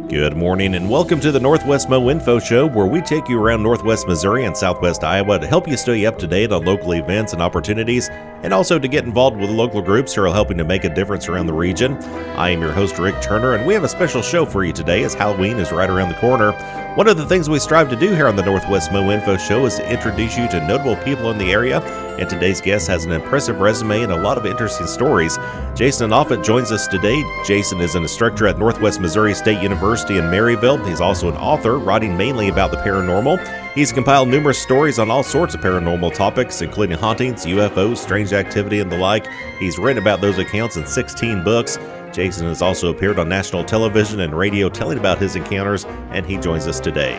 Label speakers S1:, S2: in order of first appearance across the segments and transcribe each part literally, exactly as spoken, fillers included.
S1: Good morning and welcome to the Northwest Mo Info Show, where we take you around Northwest Missouri and Southwest Iowa to help you stay up to date on local events and opportunities, and also to get involved with local groups who are helping to make a difference around the region. I am your host, Rick Turner, and we have a special show for you today as Halloween is right around the corner. One of the things we strive to do here on the Northwest Mo Info Show is to introduce you to notable people in the area, and today's guest has an impressive resume and a lot of interesting stories. Jason Offutt joins us today. Jason is an instructor at Northwest Missouri State University in Maryville. He's also an author, writing mainly about the paranormal. He's compiled numerous stories on all sorts of paranormal topics, including hauntings, U F Os, strange activity, and the like. He's written about those accounts in sixteen books. Jason has also appeared on national television and radio telling about his encounters, and he joins us today.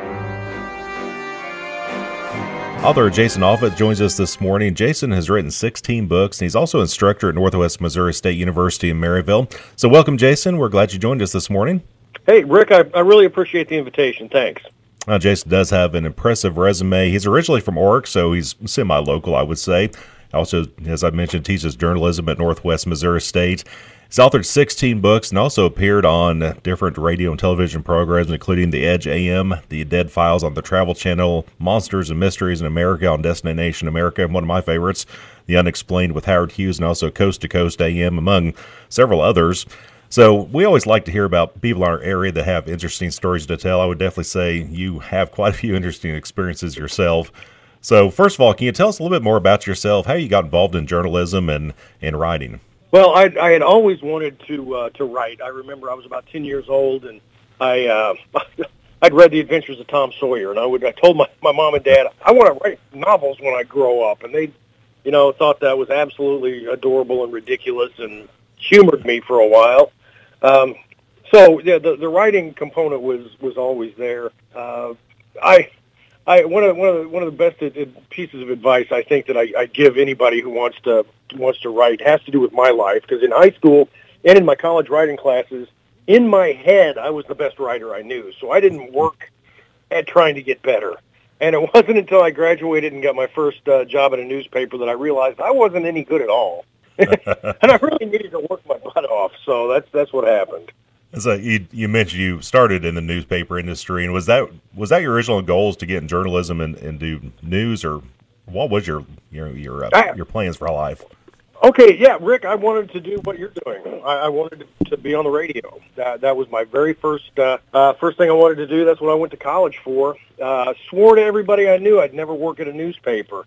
S1: Author Jason Offutt joins us this morning. Jason has written sixteen books, and he's also instructor at Northwest Missouri State University in Maryville. So welcome, Jason. We're glad you joined us this morning.
S2: Hey, Rick, I, I really appreciate the invitation. Thanks.
S1: Uh, Jason does have an impressive resume. He's originally from Oryx, so he's semi-local, I would say. Also, as I mentioned, teaches journalism at Northwest Missouri State. He's authored sixteen books and also appeared on different radio and television programs, including The Edge A M, The Dead Files on the Travel Channel, Monsters and Mysteries in America on Destination America, and one of my favorites, The Unexplained with Howard Hughes, and also Coast to Coast A M, among several others. So we always like to hear about people in our area that have interesting stories to tell. I would definitely say you have quite a few interesting experiences yourself. So first of all, can you tell us a little bit more about yourself, how you got involved in journalism and, and writing?
S2: Well, I, I had always wanted to uh, to write. I remember I was about ten years old, and I uh, I'd read The Adventures of Tom Sawyer, and I would I told my, my mom and dad I want to write novels when I grow up, and they, you know, thought that was absolutely adorable and ridiculous, and humored me for a while. Um, so yeah, the the writing component was was always there. Uh, I. I, one of one of the, one of the best pieces of advice I think that I, I give anybody who wants to wants to write has to do with my life, because in high school and in my college writing classes, in my head I was the best writer I knew, so I didn't work at trying to get better. And it wasn't until I graduated and got my first uh, job at a newspaper that I realized I wasn't any good at all, and I really needed to work my butt off. So that's that's what happened.
S1: So you, you mentioned you started in the newspaper industry, and was that was that your original goals to get in journalism and, and do news, or what was your your your, uh,
S2: I,
S1: your plans for life?
S2: Okay, yeah, Rick, I wanted to do what you're doing. I, I wanted to be on the radio. That that was my very first uh, uh, first thing I wanted to do. That's what I went to college for. Uh, swore to everybody I knew I'd never work at a newspaper.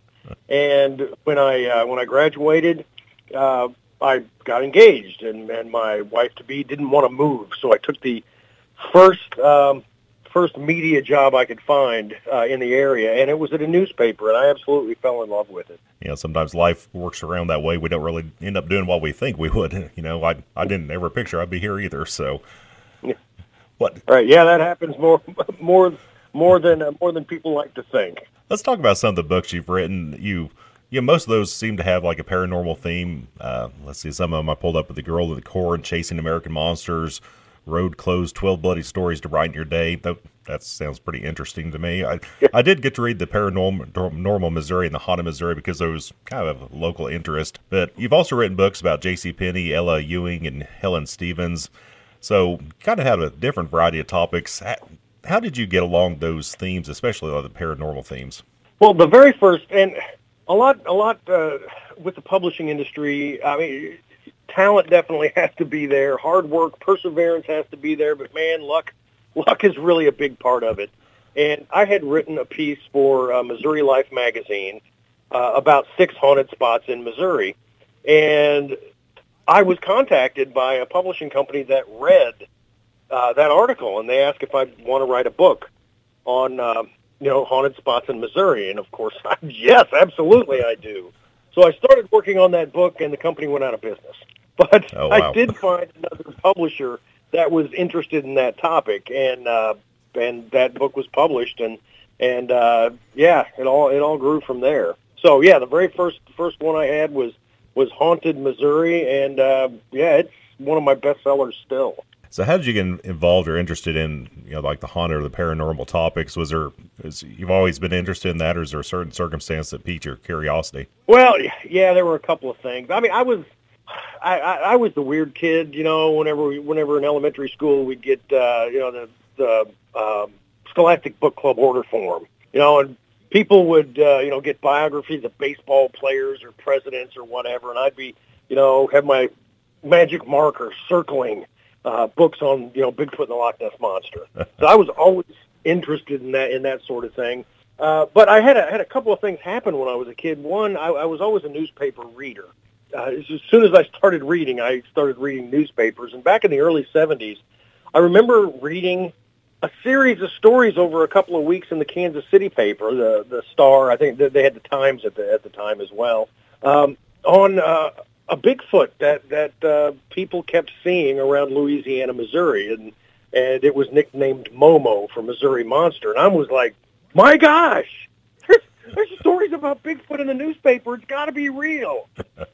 S2: And when I uh, when I graduated, Uh, I got engaged, and, and my wife-to-be didn't want to move, so I took the first um, first media job I could find uh, in the area, and it was at a newspaper, and I absolutely fell in love with it.
S1: You know, sometimes life works around that way. We don't really end up doing what we think we would. You know, I I didn't ever picture I'd be here either. So,
S2: yeah.
S1: What?
S2: Right? Yeah, that happens more more more than uh, more than people like to think.
S1: Let's talk about some of the books you've written. You. Yeah, most of those seem to have like a paranormal theme. Uh, let's see, some of them I pulled up with The Girl at the Core and Chasing American Monsters, Road Closed, twelve Bloody Stories to Brighten Your Day. That, that sounds pretty interesting to me. I
S2: yeah.
S1: I did get to read The Paranormal Normal Missouri and The Haunted Missouri because there was kind of a local interest. But you've also written books about J C Penney, Ella Ewing, and Helen Stevens. So kind of had a different variety of topics. How, how did you get along those themes, especially the paranormal themes?
S2: Well, the very first... and. A lot, a lot uh, with the publishing industry. I mean, talent definitely has to be there. Hard work, perseverance has to be there. But man, luck, luck is really a big part of it. And I had written a piece for uh, Missouri Life magazine uh, about six haunted spots in Missouri, and I was contacted by a publishing company that read uh, that article, and they asked if I'd want to write a book on. Uh, you know, haunted spots in Missouri. And of course, yes, absolutely I do. So I started working on that book, and the company went out of business. But
S1: oh, wow.
S2: I did find another publisher that was interested in that topic, and uh, and that book was published, and and uh, yeah, it all it all grew from there. So yeah, the very first first one I had was was Haunted Missouri, and uh, yeah, it's one of my bestsellers still.
S1: So how did you get involved or interested in, you know, like the haunted or the paranormal topics? Was there, is, you've always been interested in that, or is there a certain circumstance that piqued your curiosity?
S2: Well, yeah, there were a couple of things. I mean, I was I, I, I was the weird kid, you know. Whenever we, whenever in elementary school we'd get, uh, you know, the the um, Scholastic Book Club order form, you know, and people would, uh, you know, get biographies of baseball players or presidents or whatever, and I'd be, you know, have my magic marker circling uh, books on, you know, Bigfoot and the Loch Ness Monster. So I was always interested in that in that sort of thing. Uh, but I had a, had a couple of things happen when I was a kid. One, I, I was always a newspaper reader. Uh, as soon as I started reading, I started reading newspapers. And back in the early seventies, I remember reading a series of stories over a couple of weeks in the Kansas City paper, the the Star. I think they had the Times at the at the time as well, um, on uh, a Bigfoot that that uh, people kept seeing around Louisiana, Missouri, and and it was nicknamed Momo for Missouri Monster. And I was like, my gosh, there's, there's stories about Bigfoot in the newspaper. It's got to be real.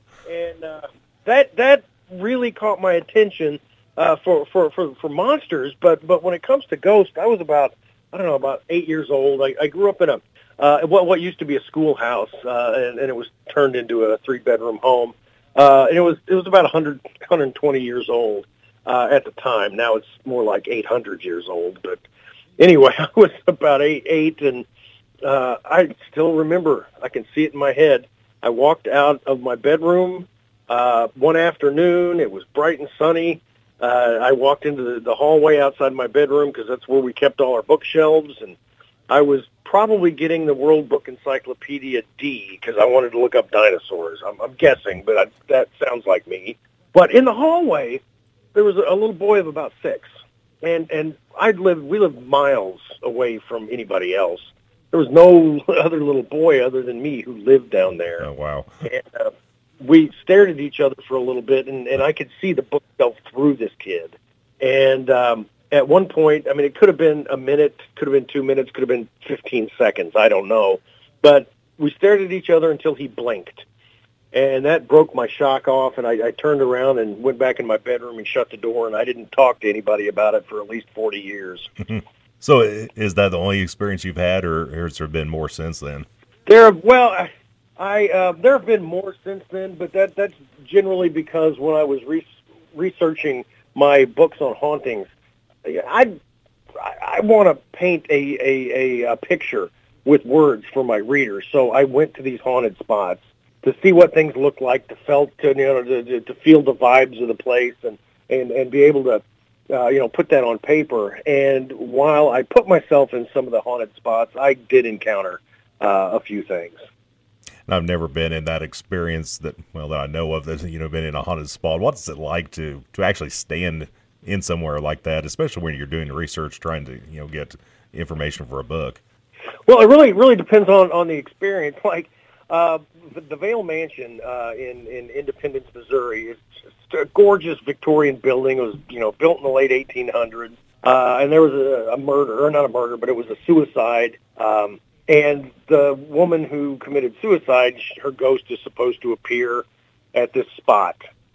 S2: And uh, that that really caught my attention uh, for, for, for, for monsters. But but when it comes to ghosts, I was about, I don't know, about eight years old. I, I grew up in a uh, what what used to be a schoolhouse, uh, and, and it was turned into a three-bedroom home. Uh, and it was it was about one hundred, one hundred twenty years old uh, at the time. Now it's more like eight hundred years old. But anyway, I was about eight, eight and uh, I still remember. I can see it in my head. I walked out of my bedroom uh, one afternoon. It was bright and sunny. Uh, I walked into the, the hallway outside my bedroom because that's where we kept all our bookshelves, and I was probably getting the World Book Encyclopedia D because I wanted to look up dinosaurs. I'm, I'm guessing, but I, that sounds like me. But in the hallway, there was a, a little boy of about six, and and I'd lived. We lived miles away from anybody else. There was no other little boy other than me who lived down there.
S1: Oh, wow.
S2: And uh, we stared at each other for a little bit, and, and I could see the bookshelf through this kid. And um, at one point, I mean, it could have been a minute, could have been two minutes, could have been fifteen seconds, I don't know. But we stared at each other until he blinked. And that broke my shock off, and I, I turned around and went back in my bedroom and shut the door, and I didn't talk to anybody about it for at least forty years.
S1: So is that the only experience you've had, or has there been more since then?
S2: There, well, I, I uh, there have been more since then, but that that's generally because when I was re- researching my books on hauntings, I I want to paint a, a, a, a picture with words for my readers. So I went to these haunted spots to see what things looked like, to felt to you know to, to feel the vibes of the place, and, and, and be able to. Uh, you know, put that on paper. And while I put myself in some of the haunted spots, I did encounter uh, a few things.
S1: I've never been in that experience that, well, that I know of, that, you know, been in a haunted spot. What's it like to, to actually stand in somewhere like that, especially when you're doing research, trying to, you know, get information for a book?
S2: Well, it really, really depends on, on the experience. Like, uh, the, the Vail Mansion uh, in, in Independence, Missouri is just a gorgeous Victorian building. It was, you know, built in the late eighteen hundreds. Uh, and there was a, a murder, or not a murder, but it was a suicide. Um, and the woman who committed suicide, her ghost is supposed to appear at this spot.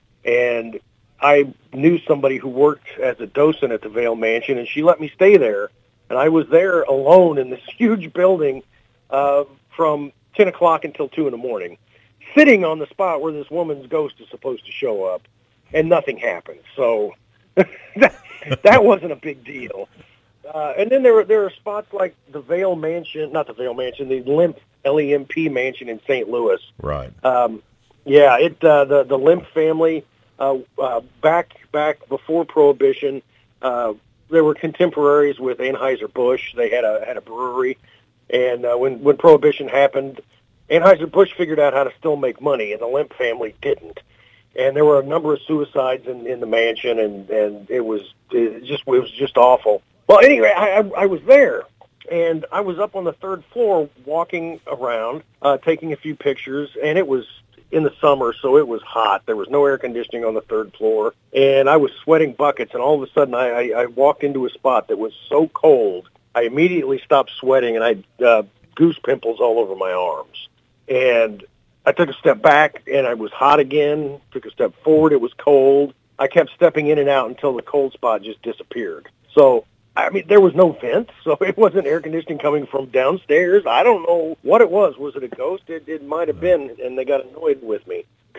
S2: And I knew somebody who worked as a docent at the Vail Mansion, and she let me stay there. And I was there alone in this huge building uh, from ten o'clock until two in the morning, sitting on the spot where this woman's ghost is supposed to show up, and nothing happened. So that, that wasn't a big deal. Uh, and then there were there are spots like the Vail Mansion, not the Vail Mansion, the Lemp, L E M P Mansion in Saint Louis.
S1: Right.
S2: Um, yeah, it uh, the the Lemp family uh, uh, back back before Prohibition. Uh, they were contemporaries with Anheuser-Busch. They had a had a brewery. And uh, when, when Prohibition happened, Anheuser-Busch figured out how to still make money, and the Lemp family didn't. And there were a number of suicides in, in the mansion, and, and it was it just it was just awful. Well, anyway, I, I, I was there, and I was up on the third floor walking around, uh, taking a few pictures, and it was in the summer, so it was hot. There was no air conditioning on the third floor, and I was sweating buckets, and all of a sudden I, I, I walked into a spot that was so cold, I immediately stopped sweating, and I had uh, goose pimples all over my arms. And I took a step back, and I was hot again. Took a step forward, it was cold. I kept stepping in and out until the cold spot just disappeared. So, I mean, there was no vent, so it wasn't air conditioning coming from downstairs. I don't know what it was. Was it a ghost? It, it might have been, and they got annoyed with me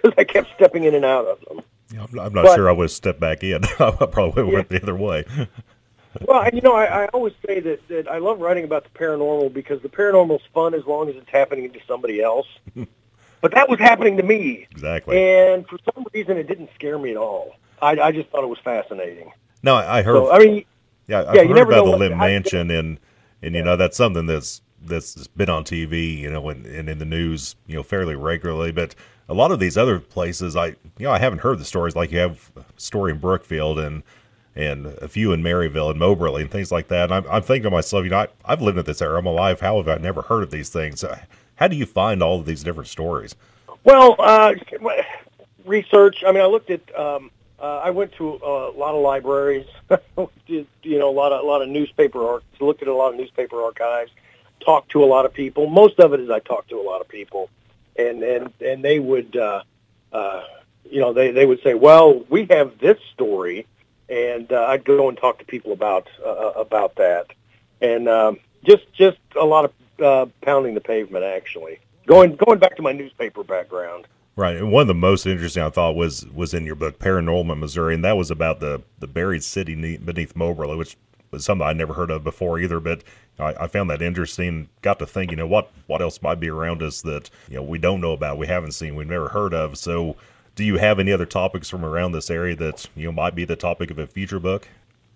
S2: because I kept stepping in and out of them.
S1: Yeah, I'm, I'm not
S2: but,
S1: sure I would step back in. I probably went yeah. the other way.
S2: Well, and you know, I, I always say that, that I love writing about the paranormal because the paranormal's fun as long as it's happening to somebody else. But that was happening to me.
S1: Exactly.
S2: And for some reason, it didn't scare me at all. I, I just thought it was fascinating.
S1: No, I heard.
S2: So, I mean,
S1: yeah, I've
S2: yeah,
S1: heard
S2: you never
S1: about
S2: know
S1: the
S2: what,
S1: Limb
S2: I,
S1: Mansion, and and you yeah. know that's something that's that's been on T V, you know, and, and in the news, you know, fairly regularly. But a lot of these other places, I you know, I haven't heard the stories. Like you have a story in Brookfield and and a few in Maryville and Moberly and things like that. And I'm, I'm thinking to myself, you know, I, I've lived in this area all my life. How have I never heard of these things? How do you find all of these different stories?
S2: Well, uh, research. I mean, I looked at. Um, uh, I went to a lot of libraries. Did, you know, a lot of a lot of newspaper archives. Looked at a lot of newspaper archives. Talked to a lot of people. Most of it is I talked to a lot of people, and and and they would, uh, uh, you know, they they would say, well, we have this story. And uh, I'd go and talk to people about uh, about that, and um, just just a lot of uh, pounding the pavement. Actually, going going back to my newspaper background.
S1: Right, and one of the most interesting I thought was was in your book, Paranormal Missouri, and that was about the the buried city beneath Moberly, which was something I never heard of before either. But I, I found that interesting. Got to think, you know, what what else might be around us that you know we don't know about, we haven't seen, we've never heard of. So. Do you have any other topics from around this area that you know might be the topic of a future book?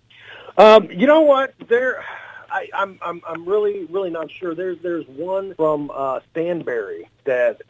S2: Um, you know what? There, I, I'm I'm I'm really really not sure. There's there's one from uh, Stanberry that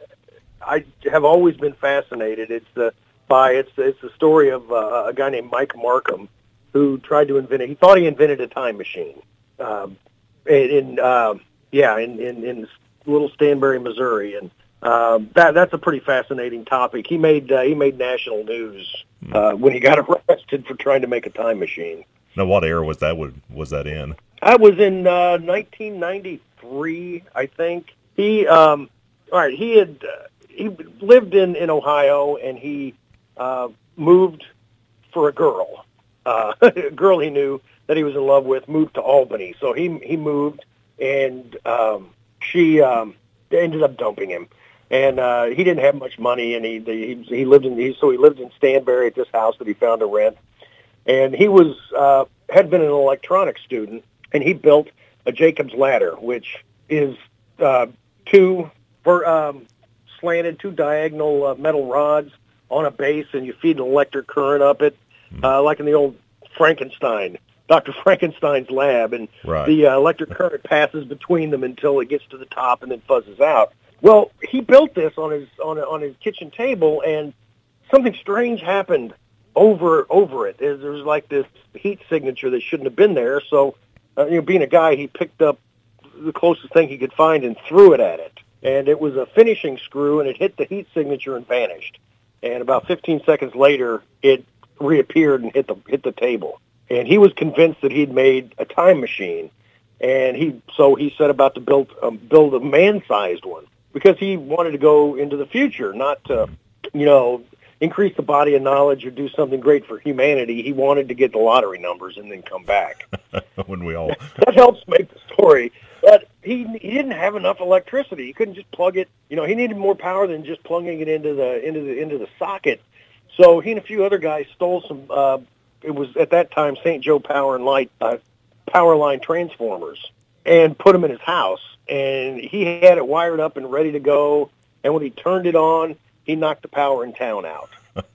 S2: I have always been fascinated. It's the by it's it's the story of uh, a guy named Mike Markham who tried to invent it. He thought he invented a time machine. Um, in in uh, yeah in, in in little Stanberry, Missouri, and. Uh, that that's a pretty fascinating topic. He made uh, he made national news uh, when he got arrested for trying to make a time machine.
S1: Now, what era was that? Was, was that in?
S2: I was in uh, nineteen ninety-three, I think. He um, all right. He had uh, he lived in, in Ohio, and he uh, moved for a girl, uh, a girl he knew that he was in love with. Moved to Albany, so he he moved, and um, she um, ended up dumping him. And uh, he didn't have much money, and he he, he lived in he, so he lived in Stanberry at this house that he found to rent. And he was uh, had been an electronics student, and he built a Jacob's ladder, which is uh, two for um, slanted, two diagonal uh, metal rods on a base, and you feed an electric current up it, uh, like in the old Frankenstein, Doctor Frankenstein's lab, and
S1: right.
S2: the uh, electric current passes between them until it gets to the top and then fuzzes out. Well, he built this on his on on his kitchen table, and something strange happened over over it. There was like this heat signature that shouldn't have been there. So, uh, you know, being a guy, he picked up the closest thing he could find and threw it at it. And it was a finishing screw, and it hit the heat signature and vanished. And about fifteen seconds later, it reappeared and hit the hit the table. And he was convinced that he'd made a time machine, and he so he set about to build um, build a man-sized one. Because he wanted to go into the future, not to, you know, increase the body of knowledge or do something great for humanity. He wanted to get the lottery numbers and then come back.
S1: When we all
S2: that helps make the story. But he he didn't have enough electricity. He couldn't just plug it. You know, he needed more power than just plugging it into the into the into the socket. So he and a few other guys stole some. Uh, it was at that time Saint Joe Power and Light uh, power line transformers, and put them in his house. And he had it wired up and ready to go. And when he turned it on, he knocked the power in town out.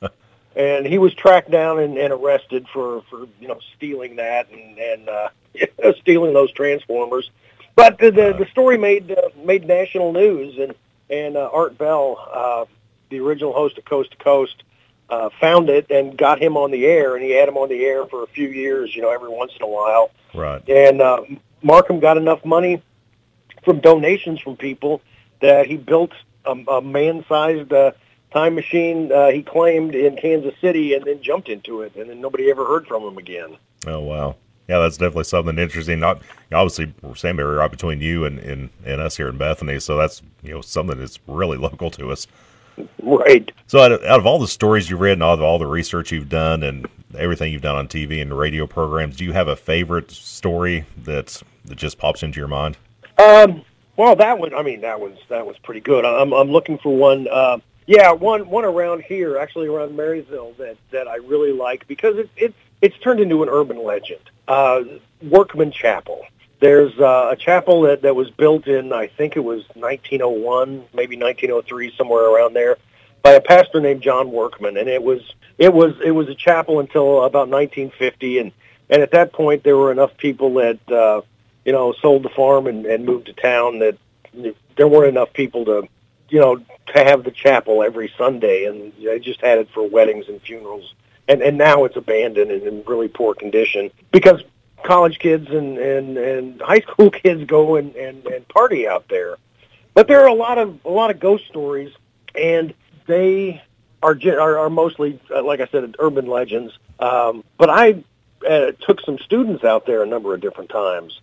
S2: And he was tracked down and, and arrested for, for, you know, stealing that and, and uh, stealing those transformers. But the the, the story made uh, made national news. And, and uh, Art Bell, uh, the original host of Coast to Coast, uh, found it and got him on the air. And he had him on the air for a few years, you know, every once in a while.
S1: Right.
S2: And uh, Markham got enough money from donations from people that he built a, a man-sized uh, time machine, uh, he claimed, in Kansas City, and then jumped into it, and then nobody ever heard from him again.
S1: Oh, wow. Yeah, that's definitely something interesting. Not obviously, Stanberry right between you and, and, and us here in Bethany, so that's you know something that's really local to us.
S2: Right.
S1: So out of, out of all the stories you've read and all, all the research you've done and everything you've done on T V and radio programs, do you have a favorite story that, that just pops into your mind?
S2: Um, well, that one, I mean, that was, that was pretty good. I'm, I'm looking for one. Uh, Yeah, one one around here, actually around Marysville, that, that I really like because it, it's it's turned into an urban legend. Uh, Workman Chapel. There's uh, a chapel that, that was built in, I think it was nineteen oh one, maybe nineteen oh three, somewhere around there, by a pastor named John Workman, and it was it was it was a chapel until about nineteen fifty, and, and at that point there were enough people that uh, you know sold the farm and, and moved to town that there weren't enough people to you know to have the chapel every Sunday, and they just had it for weddings and funerals, and and now it's abandoned and in really poor condition because college kids and, and, and high school kids go and, and, and party out there. But there are a lot of a lot of ghost stories, and they are are, are mostly, uh, like I said, urban legends. Um, but I uh, took some students out there a number of different times,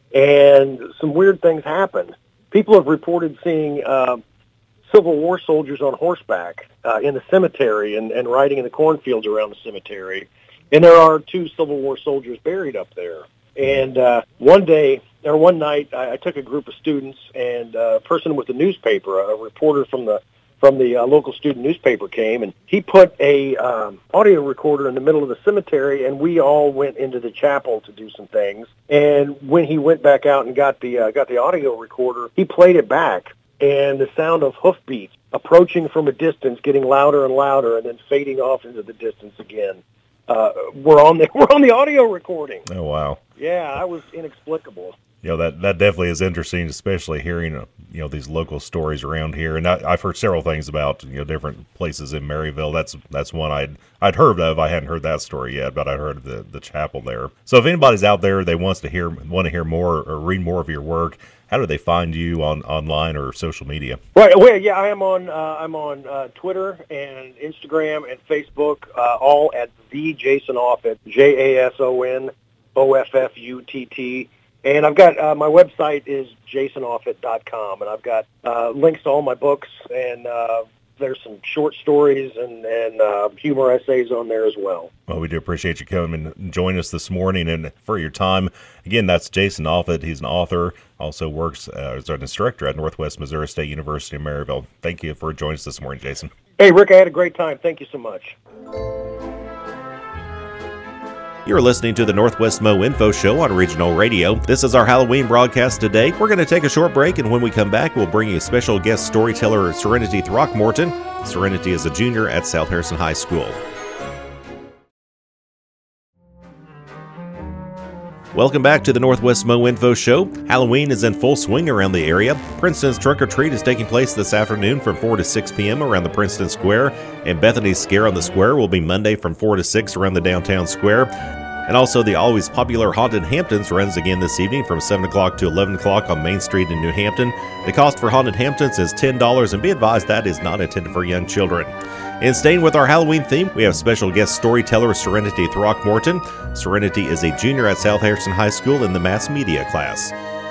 S2: and some weird things happened. People have reported seeing uh, Civil War soldiers on horseback uh, in the cemetery and, and riding in the cornfields around the cemetery. And there are two Civil War soldiers buried up there. And uh, one day, or one night, I, I took a group of students, and uh, a person with a newspaper, a reporter from the from the uh, local student newspaper came, and he put a um, audio recorder in the middle of the cemetery, and we all went into the chapel to do some things. And when he went back out and got the uh, got the audio recorder, he played it back, and the sound of hoofbeats approaching from a distance, getting louder and louder, and then fading off into the distance again. Uh, we're on the we're on the audio recording.
S1: Oh wow!
S2: Yeah, I was inexplicable.
S1: You know, that that definitely is interesting, especially hearing uh, you know these local stories around here. And I, I've heard several things about you know different places in Maryville. That's that's one I'd I'd heard of. I hadn't heard that story yet, but I heard of the the chapel there. So if anybody's out there, they wants to hear want to hear more or read more of your work, how do they find you on online or social media?
S2: Right. Well, yeah, I am on uh, I'm on uh, Twitter and Instagram and Facebook, uh, all at the Jason Offutt, J A S O N O F F U T T. And I've got uh, my website is jason offutt dot com, and I've got uh, links to all my books, and uh, there's some short stories and, and uh, humor essays on there as well.
S1: Well, we do appreciate you coming and joining us this morning and for your time. Again, that's Jason Offutt. He's an author, also works uh, as an instructor at Northwest Missouri State University in Maryville. Thank you for joining us this morning, Jason.
S2: Hey, Rick, I had a great time. Thank you so much.
S1: You're listening to the Northwest Mo Info Show on Regional Radio. This is our Halloween broadcast today. We're going to take a short break, and when we come back, we'll bring you special guest storyteller Serenity Throckmorton. Serenity is a junior at South Harrison High School. Welcome back to the Northwest Mo Info Show. Halloween is in full swing around the area. Princeton's Trick or Treat is taking place this afternoon from four to six p.m. around the Princeton Square, and Bethany's Scare on the Square will be Monday from four to six around the downtown square. And also the always popular Haunted Hamptons runs again this evening from seven o'clock to eleven o'clock on Main Street in New Hampton. The cost for Haunted Hamptons is ten dollars, and be advised that is not intended for young children. And staying with our Halloween theme, we have special guest storyteller Serenity Throckmorton. Serenity is a junior at South Harrison High School in the mass media class.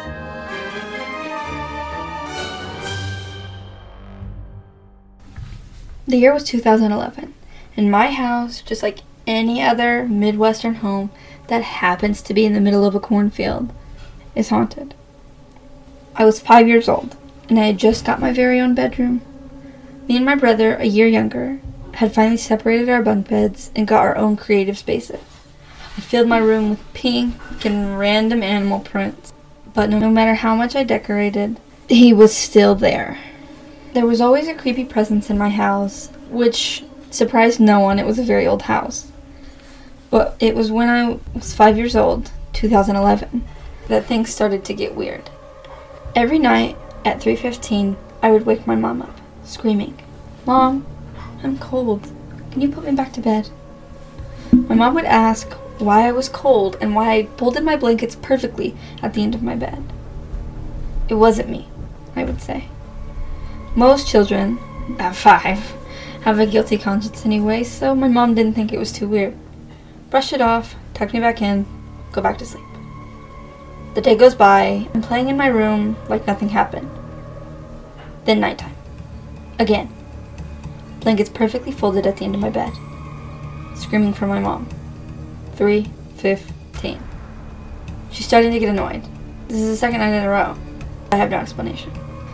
S3: The year was two thousand eleven, and my house, just like any other Midwestern home that happens to be in the middle of a cornfield, is haunted. I was five years old, and I had just got my very own bedroom. Me and my brother, a year younger, had finally separated our bunk beds and got our own creative spaces. I filled my room with pink and random animal prints, but no matter how much I decorated, he was still there. There was always a creepy presence in my house, which surprised no one. It was a very old house. But it was when I was five years old, two thousand eleven, that things started to get weird. Every night at three fifteen, I would wake my mom up, screaming, "Mom, I'm cold. Can you put me back to bed?" My mom would ask why I was cold and why I folded my blankets perfectly at the end of my bed. It wasn't me, I would say. Most children, at five, have a guilty conscience anyway, so my mom didn't think it was too weird. Brush it off, tuck me back in, go back to sleep. The day goes by, I'm playing in my room like nothing happened. Then nighttime. Again. Blankets perfectly folded at the end of my bed. Screaming for my mom. three fifteen. She's starting to get annoyed. This is the second night in a row. I have no explanation.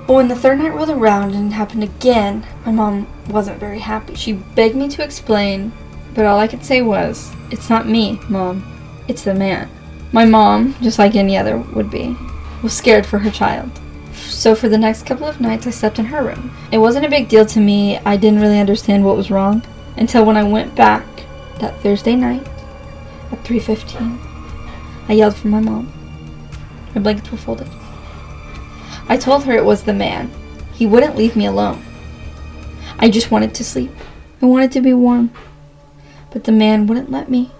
S3: But when the third night rolled around and it happened again, my mom wasn't very happy. She begged me to explain, but all I could say was, "It's not me, Mom. It's the man." My mom, just like any other would be, was scared for her child. So for the next couple of nights, I slept in her room. It wasn't a big deal to me. I didn't really understand what was wrong until when I went back that Thursday night at three fifteen. I yelled for my mom. My blankets were folded. I told her it was the man. He wouldn't leave me alone. I just wanted to sleep. I wanted to be warm. But the man wouldn't let me.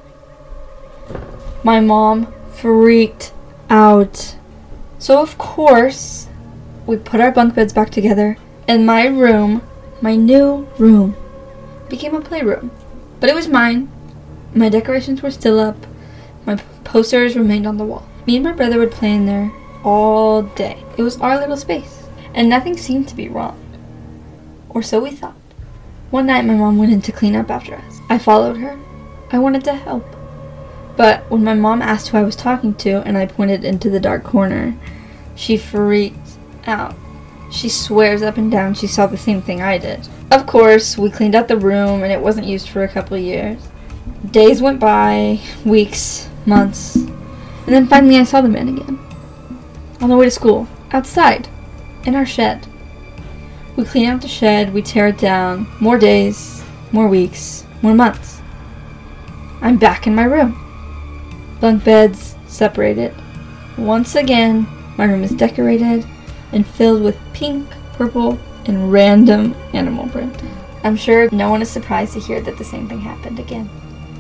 S3: My mom freaked out. So of course, we put our bunk beds back together, and my room, my new room, became a playroom. But it was mine. My decorations were still up. My posters remained on the wall. Me and my brother would play in there all day. It was our little space, and nothing seemed to be wrong. Or so we thought. One night my mom went in to clean up after us. I followed her. I wanted to help. But when my mom asked who I was talking to and I pointed into the dark corner, she freaked out. She swears up and down she saw the same thing I did. Of course, we cleaned out the room and it wasn't used for a couple of years. Days went by, weeks, months, and then finally I saw the man again. On the way to school, outside, in our shed. We clean out the shed, we tear it down. More days, more weeks, more months. I'm back in my room. Bunk beds separated. Once again, my room is decorated and filled with pink, purple, and random animal print. I'm sure no one is surprised to hear that the same thing happened again.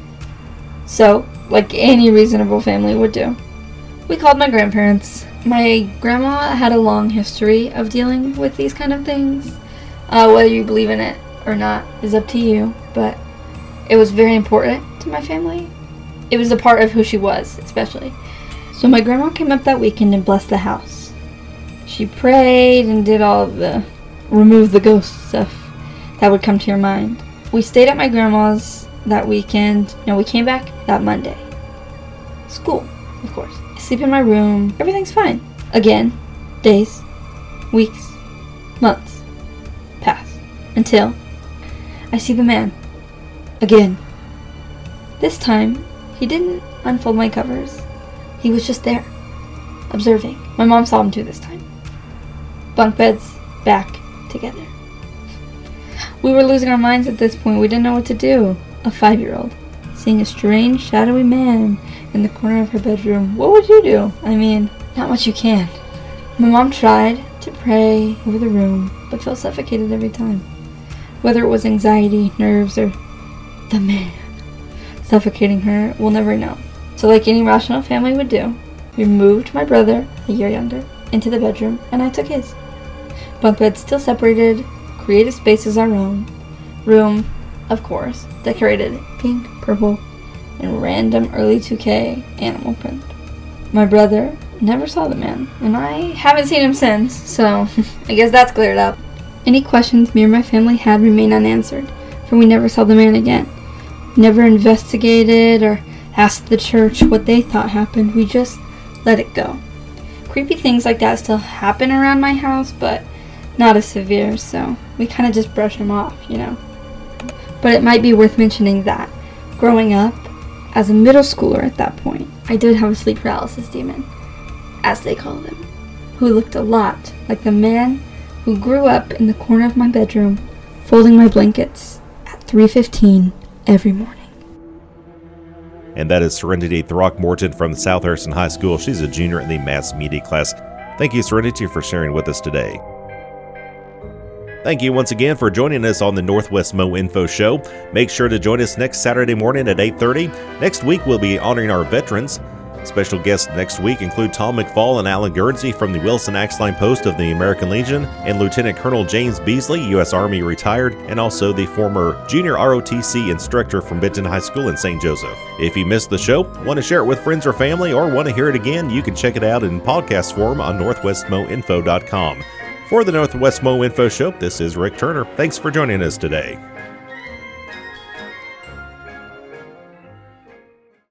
S3: So, like any reasonable family would do, we called my grandparents. My grandma had a long history of dealing with these kind of things. Uh, whether you believe in it or not is up to you, but it was very important to my family. It was a part of who she was, especially. So my grandma came up that weekend and blessed the house. She prayed and did all of the remove the ghost stuff that would come to your mind. We stayed at my grandma's that weekend. No, we came back that Monday. School, of course. I sleep in my room. Everything's fine. Again, days, weeks, months pass until I see the man. Again. This time, he didn't unfold my covers. He was just there, observing. My mom saw him too this time. Bunk beds back together. We were losing our minds at this point. We didn't know what to do. A five-year-old seeing a strange, shadowy man in the corner of her bedroom. What would you do? I mean, not much you can. My mom tried to pray over the room, but felt suffocated every time. Whether it was anxiety, nerves, or the man suffocating her, we'll never know. So like any rational family would do, we moved my brother, a year younger, into the bedroom, and I took his. Bunk beds still separated, creative space as our own. Room, of course, decorated pink, purple, and random early two K animal print. My brother never saw the man, and I haven't seen him since, so I guess that's cleared up. Any questions me or my family had remain unanswered, for we never saw the man again. Never investigated or asked the church what they thought happened. We just let it go. Creepy things like that still happen around my house, but not as severe, so we kind of just brush them off, you know. But it might be worth mentioning that growing up, as a middle schooler at that point, I did have a sleep paralysis demon, as they call them, who looked a lot like the man who grew up in the corner of my bedroom, folding my blankets at three fifteen every morning.
S1: And that is Serenity Throckmorton from South Harrison High School. She's a junior in the mass media class. Thank you, Serenity, for sharing with us today. Thank you once again for joining us on the Northwest Mo Info Show. Make sure to join us next Saturday morning at eight thirty. Next week, we'll be honoring our veterans. Special guests next week include Tom McFall and Alan Guernsey from the Wilson Axline Post of the American Legion, and Lieutenant Colonel James Beasley, U S Army retired, and also the former junior R O T C instructor from Benton High School in Saint Joseph. If you missed the show, want to share it with friends or family, or want to hear it again, you can check it out in podcast form on northwest mo info dot com. For the Northwest Mo Info Show, this is Rick Turner. Thanks for joining us today.